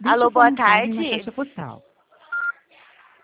Deixe Alô, sua boa mensagem na tarde. caixa postal.